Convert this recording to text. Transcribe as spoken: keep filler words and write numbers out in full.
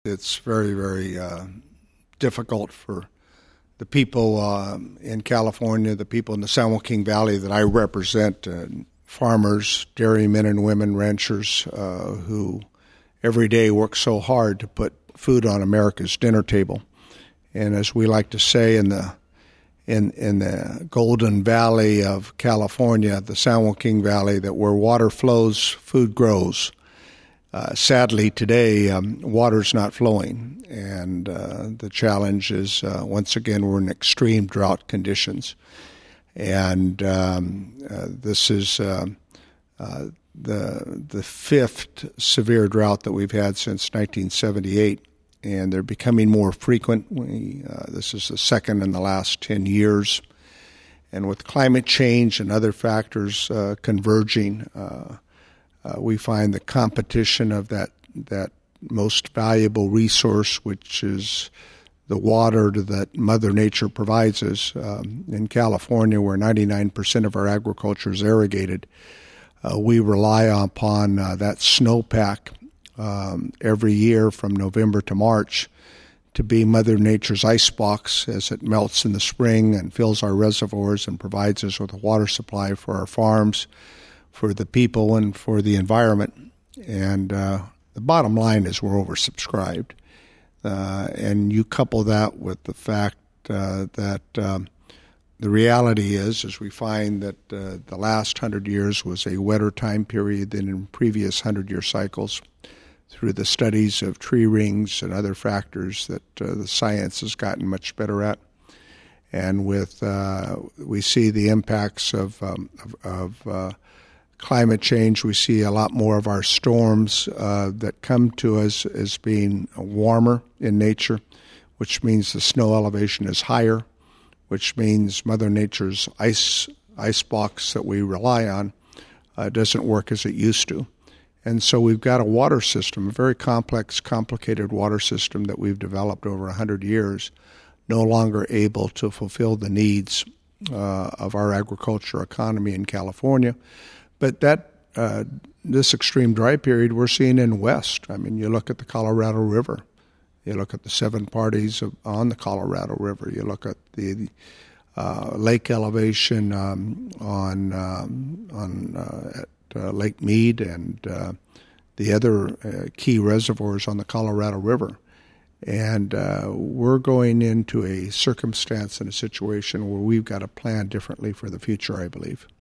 it's very, very uh, difficult for the people uh, in California, the people in the San Joaquin Valley that I represent, uh, farmers, dairymen and women, ranchers uh, who every day work so hard to put food on America's dinner table. And as we like to say in the in in the Golden Valley of California, the San Joaquin Valley, that where water flows, food grows. Uh, sadly, today, um, water's not flowing, and uh, the challenge is, uh, once again, we're in extreme drought conditions. And um, uh, this is uh, uh, the the fifth severe drought that we've had since nineteen seventy-eight, and they're becoming more frequent. We, uh, this is the second in the last ten years. And with climate change and other factors uh, converging, uh, Uh, we find the competition of that that most valuable resource, which is the water that Mother Nature provides us. Um, in California, where ninety-nine percent of our agriculture is irrigated, uh, we rely upon uh, that snowpack um, every year from November to March to be Mother Nature's icebox as it melts in the spring and fills our reservoirs and provides us with a water supply for our farms, for the people, and for the environment. And uh, the bottom line is we're oversubscribed. Uh, and you couple that with the fact uh, that um, the reality is, is we find that uh, the last hundred years was a wetter time period than in previous hundred-year cycles through the studies of tree rings and other factors that uh, the science has gotten much better at. And with uh, we see the impacts of, um, of, of uh, climate change. We see a lot more of our storms uh, that come to us as being warmer in nature, which means the snow elevation is higher, which means Mother Nature's ice ice box that we rely on uh, doesn't work as it used to. And so we've got a water system, a very complex, complicated water system that we've developed over one hundred years, no longer able to fulfill the needs uh, of our agriculture economy in California. But that uh, this extreme dry period we're seeing in West. I mean, you look at the Colorado River. You look at the seven parties of, on the Colorado River. You look at the uh, lake elevation um, on um, on uh, at uh, Lake Mead and uh, the other uh, key reservoirs on the Colorado River. And uh, we're going into a circumstance and a situation where we've got to plan differently for the future, I believe.